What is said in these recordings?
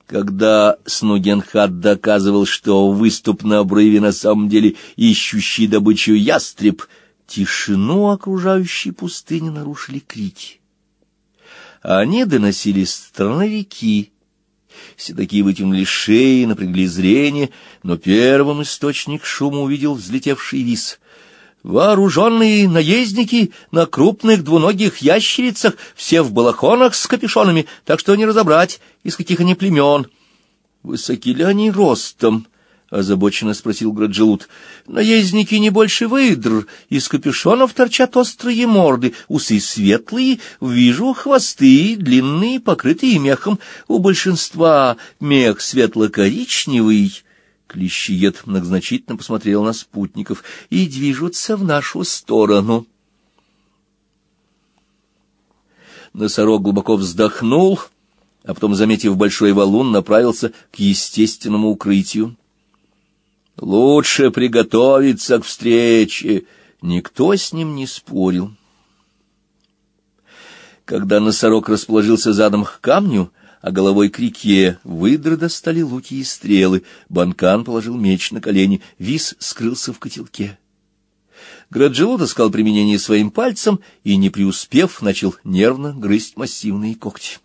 Когда Снугенхат доказывал, что выступ на обрыве на самом деле ищущий добычу ястреб, тишину окружающей пустыни нарушили крики. Они доносились с стороны реки. Все такие вытянули шеи, напрягли зрение, но первым источник шума увидел взлетевший виз. Вооруженные наездники на крупных двуногих ящерицах, все в балахонах с капюшонами, так что не разобрать, из каких они племен. — Высоки ли они ростом? — озабоченно спросил Граджелут. — Наездники не больше выдр, из капюшонов торчат острые морды, усы светлые, вижу хвосты длинные, покрытые мехом. У большинства мех светло-коричневый. Клещиед многозначительно посмотрел на спутников и движутся в нашу сторону. Носорог глубоко вздохнул, а потом, заметив большой валун, направился к естественному укрытию. Лучше приготовиться к встрече. Никто с ним не спорил. Когда носорог расположился задом к камню, а головой к реке, выдры достали луки и стрелы. Банкан положил меч на колени, виз скрылся в котелке. Граджелут искал применение своим пальцем и, не преуспев, начал нервно грызть массивные когти.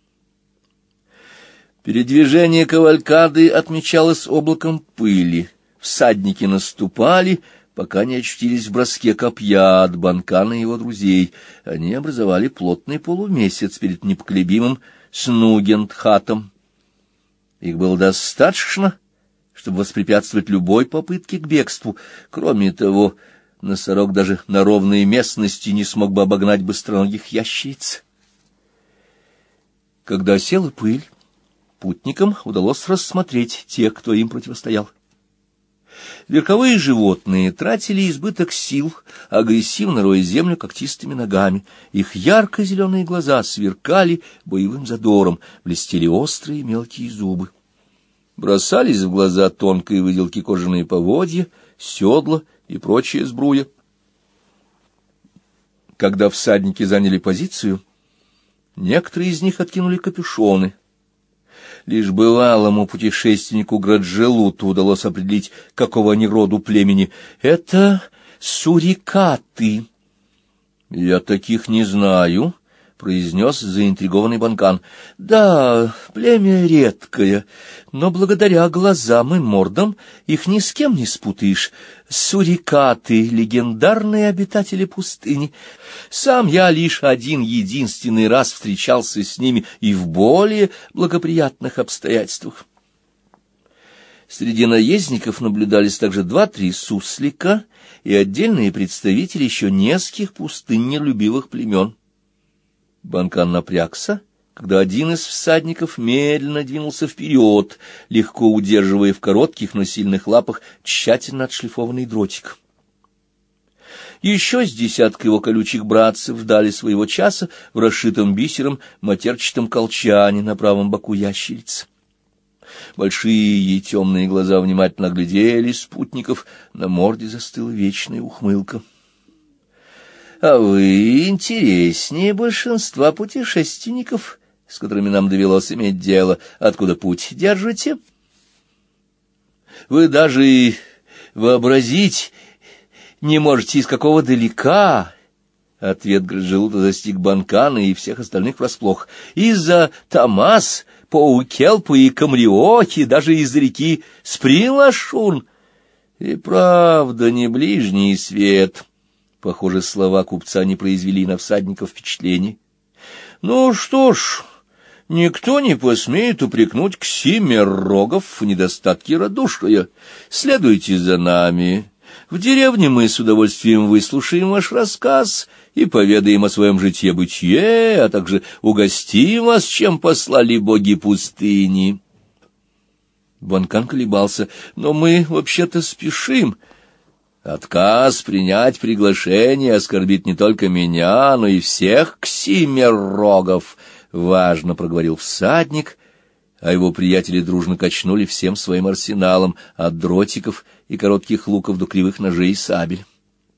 Передвижение кавалькады отмечалось облаком пыли. Всадники наступали, пока не очутились в броске копья от Банкана и его друзей. Они образовали плотный полумесяц перед непоколебимым Снугенхатом. Их было достаточно, чтобы воспрепятствовать любой попытке к бегству. Кроме того, носорог даже на ровной местности не смог бы обогнать быстроногих ящериц. Когда осела пыль, путникам удалось рассмотреть тех, кто им противостоял. Верховые животные тратили избыток сил, агрессивно роя землю когтистыми ногами. Их ярко-зеленые глаза сверкали боевым задором, блестели острые мелкие зубы. Бросались в глаза тонкой выделки кожаные поводья, седла и прочая сбруя. Когда всадники заняли позицию, некоторые из них откинули капюшоны. Лишь бывалому путешественнику Граджелуту удалось определить, какого они роду племени. Это сурикаты. — Я таких не знаю, — произнес заинтригованный Банкан. — Да, племя редкое, но благодаря глазам и мордам их ни с кем не спутаешь. Сурикаты — легендарные обитатели пустыни. Сам я лишь один-единственный раз встречался с ними и в более благоприятных обстоятельствах. Среди наездников наблюдались также 2-3 суслика и отдельные представители еще нескольких пустыннелюбивых племен. Банкан напрягся, когда один из всадников медленно двинулся вперед, легко удерживая в коротких, но сильных лапах тщательно отшлифованный дротик. Еще с десятка его колючих братцев ждали своего часа в расшитом бисером матерчатом колчане на правом боку ящерицы. Большие темные глаза внимательно оглядели спутников, на морде застыла вечная ухмылка. — А вы интереснее большинства путешественников, с которыми нам довелось иметь дело. Откуда путь держите? Вы даже и вообразить не можете, из какого далека. Ответ Граджелута застиг Банкана и всех остальных врасплох. Из-за Тамас, Паукелпа и Камриохи, даже из реки Сприлашун. И правда, не ближний свет. Похоже, слова купца не произвели на всадников впечатления. Ну что ж, никто не посмеет упрекнуть Ксимеррогов в недостатке радушия. Следуйте за нами. В деревне мы с удовольствием выслушаем ваш рассказ и поведаем о своем житье-бытие, а также угостим вас, чем послали боги пустыни. Банкан колебался. Но мы вообще-то спешим. Отказ принять приглашение оскорбит не только меня, но и всех Ксимеррогов, — важно проговорил всадник, а его приятели дружно качнули всем своим арсеналом, от дротиков и коротких луков до кривых ножей и сабель.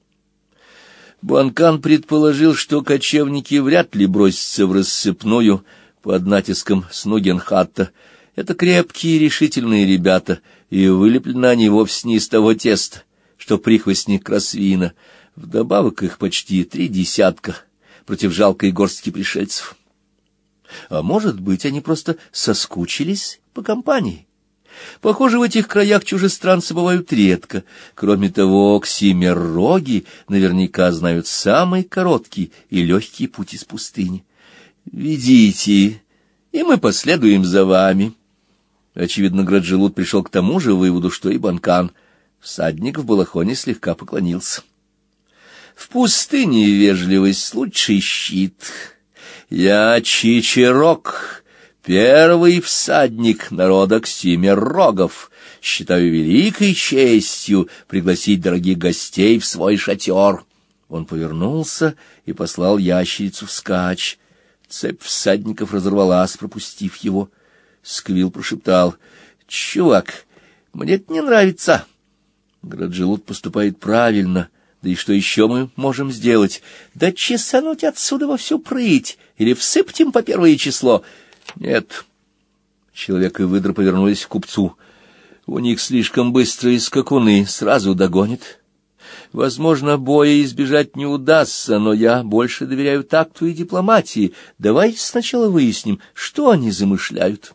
Банкан предположил, что кочевники вряд ли бросятся в рассыпную под натиском Снугенхата, Это крепкие, решительные ребята, и вылеплены они вовсе не из того теста, что прихвостник Красвина. Вдобавок их почти 3 десятка против жалкой горстки пришельцев. А может быть, они просто соскучились по компании. Похоже, в этих краях чужестранцы бывают редко. Кроме того, ксимероги наверняка знают самый короткий и легкий путь из пустыни. «Ведите, и мы последуем за вами». Очевидно, Граджелут пришел к тому же выводу, что и Банкан. Всадник в балахоне слегка поклонился. «В пустыне вежливость — лучший щит. Я Чичерок, первый всадник народа ксимерогов. Считаю великой честью пригласить дорогих гостей в свой шатер». Он повернулся и послал ящерицу вскачь. Цепь всадников разорвалась, пропустив его. Сквилл прошептал: «Чувак, мне это не нравится». Граджелут поступает правильно. Да и что еще мы можем сделать? Да чесануть отсюда во всю прыть или всыпать им по 1 число? Нет. Человек и выдра повернулись к купцу. У них слишком быстрые скакуны, сразу догонят. Возможно, боя избежать не удастся, но я больше доверяю такту и дипломатии. Давайте сначала выясним, что они замышляют.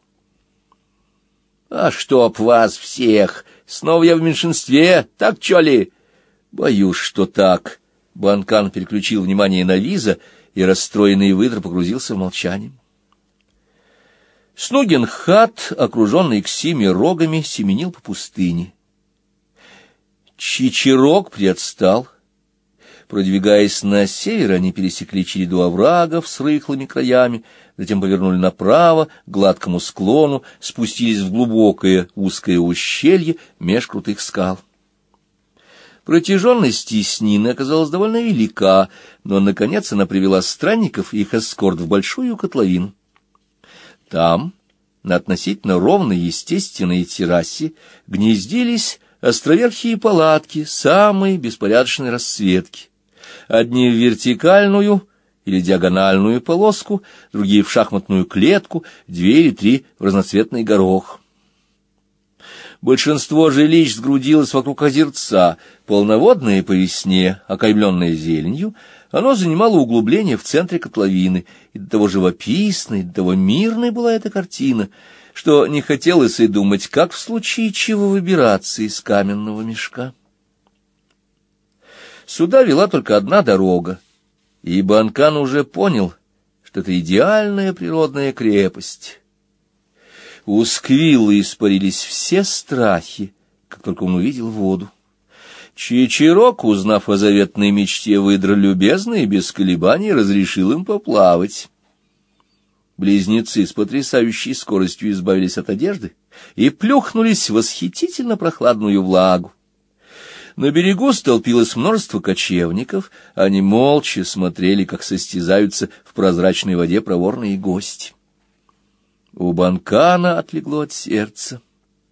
А чтоб вас всех! Снова я в меньшинстве, так чё ли? Боюсь, что так. Банкан переключил внимание на Виза, и расстроенный выдра погрузился в молчание. Снугенхат, окруженный ксими-рогами, семенил по пустыне. Чичерок приотстал. Продвигаясь на север, они пересекли череду оврагов с рыхлыми краями, затем повернули направо, к гладкому склону, спустились в глубокое узкое ущелье меж крутых скал. Протяженность теснины оказалась довольно велика, но, наконец, она привела странников и их эскорт в большую котловину. Там, на относительно ровной естественной террасе, гнездились островерхие палатки самой беспорядочной расцветки. Одни в вертикальную или диагональную полоску, другие в шахматную клетку, 2 или 3 в разноцветный горох. Большинство жилищ сгрудилось вокруг озерца. Полноводное по весне, окаймленное зеленью, оно занимало углубление в центре котловины, и до того живописной, до того мирной была эта картина, что не хотелось и думать, как в случае чего выбираться из каменного мешка. Сюда вела только одна дорога, и Банкан уже понял, что это идеальная природная крепость. У Сквилла испарились все страхи, как только он увидел воду. Чичерок, узнав о заветной мечте выдра, любезно и без колебаний разрешил им поплавать. Близнецы с потрясающей скоростью избавились от одежды и плюхнулись в восхитительно прохладную влагу. На берегу столпилось множество кочевников, они молча смотрели, как состязаются в прозрачной воде проворные гости. У Банкана отлегло от сердца.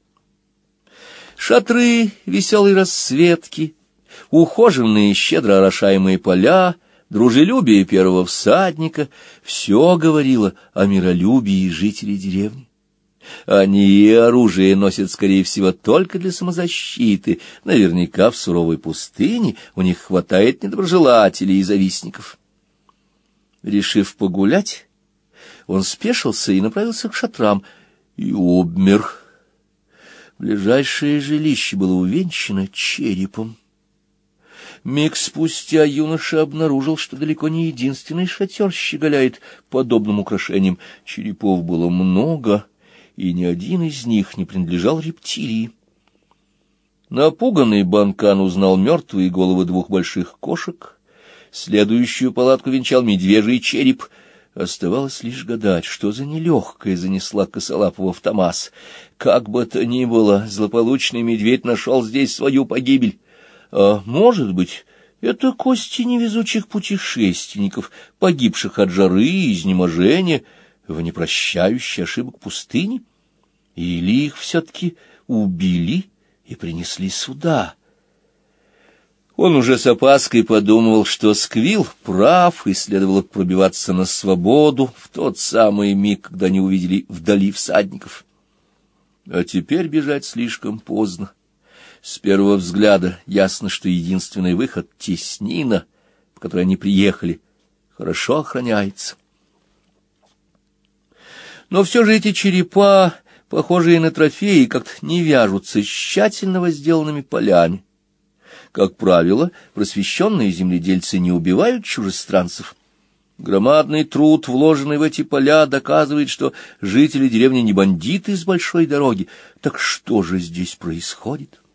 Шатры, веселые расцветки, ухоженные, щедро орошаемые поля, дружелюбие первого всадника — все говорило о миролюбии жителей деревни. Они и оружие носят, скорее всего, только для самозащиты. Наверняка в суровой пустыне у них хватает недоброжелателей и завистников. Решив погулять, он спешился и направился к шатрам, и обмер. Ближайшее жилище было увенчано черепом. Миг спустя юноша обнаружил, что далеко не единственный шатер щеголяет подобным украшением. Черепов было много, и ни один из них не принадлежал рептилии. Напуганный Банкан узнал мертвые головы 2 больших кошек. Следующую палатку венчал медвежий череп. Оставалось лишь гадать, что за нелегкая занесла Косолапова в Томас. Как бы то ни было, злополучный медведь нашел здесь свою погибель. А может быть, это кости невезучих путешественников, погибших от жары и изнеможения в непрощающей ошибок пустыни? Или их все-таки убили и принесли сюда? Он уже с опаской подумал, что Сквилл прав, и следовало пробиваться на свободу в тот самый миг, когда они увидели вдали всадников. А теперь бежать слишком поздно. С первого взгляда ясно, что единственный выход — теснина, по которой они приехали, хорошо охраняется. Но все же эти черепа, похожие на трофеи, как-то не вяжутся с тщательно сделанными полями. Как правило, просвещенные земледельцы не убивают чужестранцев. Громадный труд, вложенный в эти поля, доказывает, что жители деревни не бандиты с большой дороги. Так что же здесь происходит?